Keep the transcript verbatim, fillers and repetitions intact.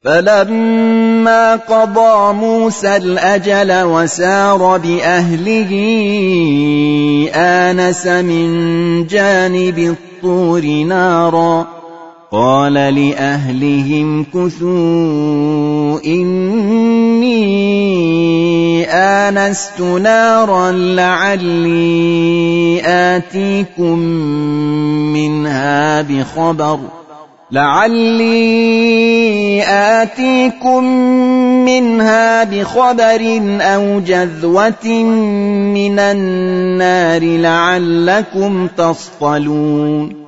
فلما قضى موسى الأجل وسار بأهله آنس من جانب الطور نارا قال لأهلهم كثوا إني آنست نارا لعلي آتيكم منها بخبر لعلي آتيكم منها بخبر أو جذوة من النار لعلكم تصطلون